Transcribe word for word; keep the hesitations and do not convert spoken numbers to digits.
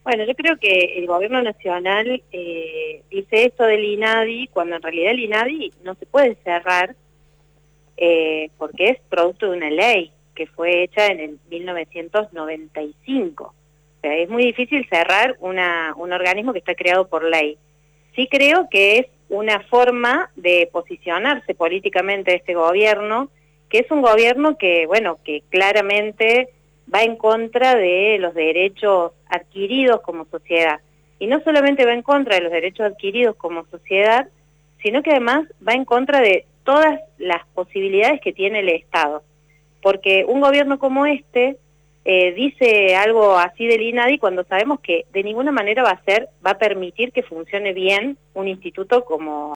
Bueno, yo creo que el gobierno nacional eh, dice esto del INADI, cuando en realidad el INADI no se puede cerrar eh, porque es producto de una ley que fue hecha en el mil novecientos noventa y cinco. O sea, es muy difícil cerrar una, un organismo que está creado por ley. Sí creo que es una forma de posicionarse políticamente este gobierno, que es un gobierno que, bueno, que claramente va en contra de los derechos adquiridos como sociedad. Y no solamente va en contra de los derechos adquiridos como sociedad, sino que además va en contra de todas las posibilidades que tiene el Estado. Porque un gobierno como este eh, dice algo así del INADI cuando sabemos que de ninguna manera va a ser, va a permitir que funcione bien un instituto como